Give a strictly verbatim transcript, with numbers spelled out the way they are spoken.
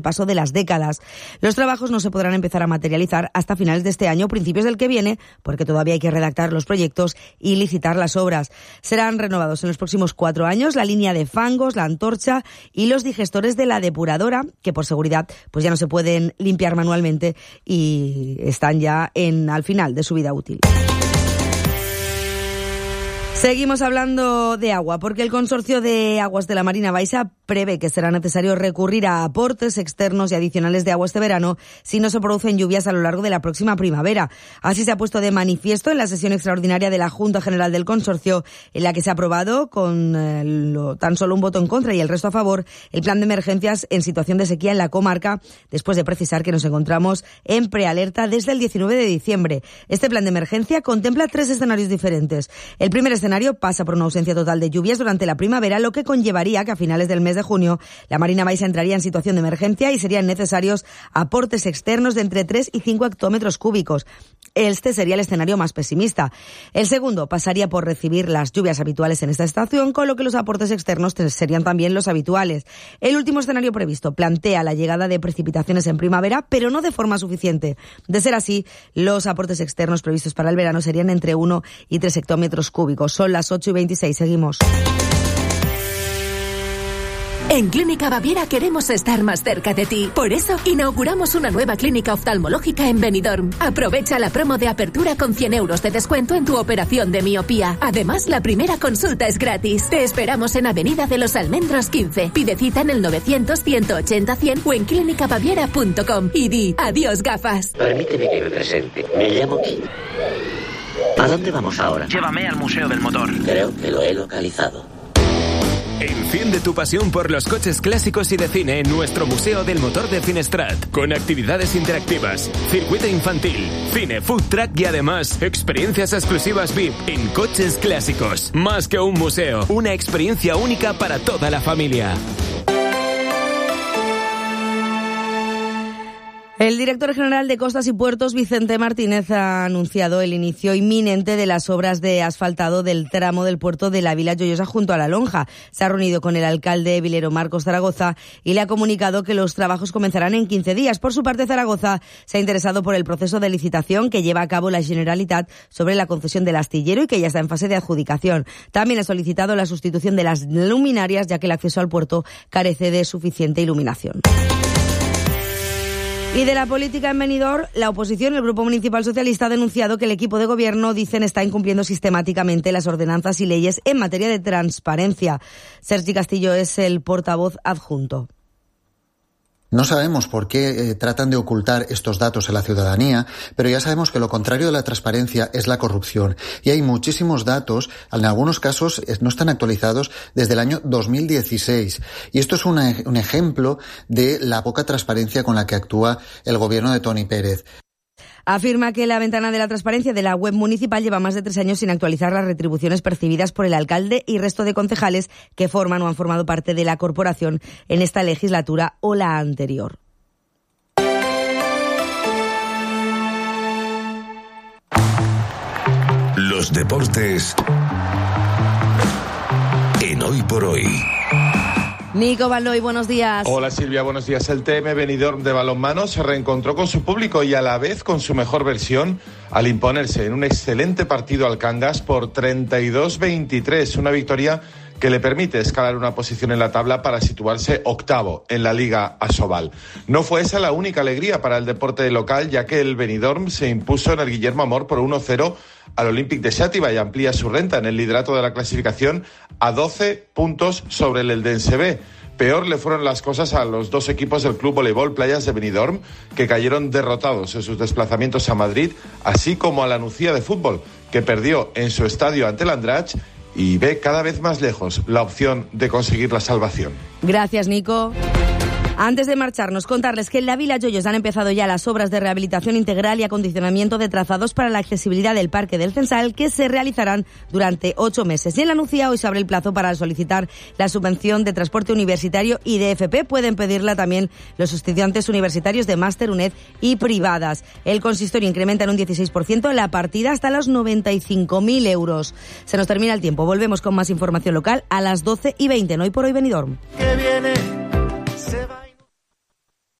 paso de las décadas. Los trabajos no se podrán empezar a materializar hasta finales de este año, principios del que viene, porque todavía hay que redactar los proyectos y licitar las obras. Serán renovados en los próximos cuatro años la línea de fangos, la antorcha y los digestores de la depuradora, que por seguridad pues ya no se pueden limpiar manualmente y están ya en al final de su vida útil. Seguimos hablando de agua, porque el Consorcio de Aguas de la Marina Baixa prevé que será necesario recurrir a aportes externos y adicionales de agua este verano si no se producen lluvias a lo largo de la próxima primavera. Así se ha puesto de manifiesto en la sesión extraordinaria de la Junta General del Consorcio, en la que se ha aprobado con eh, lo, tan solo un voto en contra y el resto a favor el plan de emergencias en situación de sequía en la comarca, después de precisar que nos encontramos en prealerta desde el diecinueve de diciembre. Este plan de emergencia contempla tres escenarios diferentes. El primer escenario pasa por una ausencia total de lluvias durante la primavera, lo que conllevaría que a finales del mes de junio la Marina Baixa entraría en situación de emergencia y serían necesarios aportes externos de entre tres y cinco hectómetros cúbicos. Este sería el escenario más pesimista. El segundo pasaría por recibir las lluvias habituales en esta estación, con lo que los aportes externos serían también los habituales. El último escenario previsto plantea la llegada de precipitaciones en primavera, pero no de forma suficiente. De ser así, los aportes externos previstos para el verano serían entre uno y tres hectómetros cúbicos. Son las ocho y veintiséis, seguimos. En Clínica Baviera queremos estar más cerca de ti. Por eso, inauguramos una nueva clínica oftalmológica en Benidorm. Aprovecha la promo de apertura con cien euros de descuento en tu operación de miopía. Además, la primera consulta es gratis. Te esperamos en Avenida de los Almendros quince. Pide cita en el novecientos, ciento ochenta, cien o en clínica baviera punto com y di adiós gafas. Permíteme que me presente. Me llamo Kim. ¿A dónde vamos ahora? Llévame al Museo del Motor. Creo que lo he localizado. Enciende tu pasión por los coches clásicos y de cine en nuestro Museo del Motor de Finestrat, con actividades interactivas, circuito infantil, cine, food track y además experiencias exclusivas V I P en coches clásicos. Más que un museo, una experiencia única para toda la familia. El director general de Costas y Puertos, Vicente Martínez, ha anunciado el inicio inminente de las obras de asfaltado del tramo del puerto de la Vila Joyosa junto a la Lonja. Se ha reunido con el alcalde vilero Marcos Zaragoza y le ha comunicado que los trabajos comenzarán en quince días. Por su parte, Zaragoza se ha interesado por el proceso de licitación que lleva a cabo la Generalitat sobre la concesión del astillero y que ya está en fase de adjudicación. También ha solicitado la sustitución de las luminarias, ya que el acceso al puerto carece de suficiente iluminación. Y de la política en Benidorm, la oposición, el Grupo Municipal Socialista, ha denunciado que el equipo de gobierno, dicen, está incumpliendo sistemáticamente las ordenanzas y leyes en materia de transparencia. Sergi Castillo es el portavoz adjunto. No sabemos por qué eh, tratan de ocultar estos datos a la ciudadanía, pero ya sabemos que lo contrario de la transparencia es la corrupción. Y hay muchísimos datos, en algunos casos eh, no están actualizados desde el año dos mil dieciséis. Y esto es una, un ejemplo de la poca transparencia con la que actúa el gobierno de Toni Pérez. Afirma que la ventana de la transparencia de la web municipal lleva más de tres años sin actualizar las retribuciones percibidas por el alcalde y resto de concejales que forman o han formado parte de la corporación en esta legislatura o la anterior. Los deportes en Hoy por Hoy. Nico Baldoy, buenos días. Hola Silvia, buenos días. El T M Benidorm de balonmano se reencontró con su público y a la vez con su mejor versión al imponerse en un excelente partido al Cangas por treinta y dos veintitrés, una victoria que le permite escalar una posición en la tabla para situarse octavo en la Liga Asobal. No fue esa la única alegría para el deporte local, ya que el Benidorm se impuso en el Guillermo Amor por uno cero al Olympic de Xàtiva y amplía su renta en el liderato de la clasificación a doce puntos sobre el Eldense B. Peor le fueron las cosas a los dos equipos del Club Voleibol Playas de Benidorm, que cayeron derrotados en sus desplazamientos a Madrid, así como a la Nucía de Fútbol, que perdió en su estadio ante el Andratx y ve cada vez más lejos la opción de conseguir la salvación. Gracias, Nico. Antes de marcharnos, contarles que en la Vila Joyosa han empezado ya las obras de rehabilitación integral y acondicionamiento de trazados para la accesibilidad del Parque del Censal, que se realizarán durante ocho meses. Y en la Nucía hoy se abre el plazo para solicitar la subvención de transporte universitario y de F P. Pueden pedirla también los estudiantes universitarios de máster, UNED y privadas. El consistorio incrementa en un dieciséis por ciento la partida hasta los noventa y cinco mil euros. Se nos termina el tiempo. Volvemos con más información local a las doce y veinte. No Hoy por Hoy Benidorm. Que viene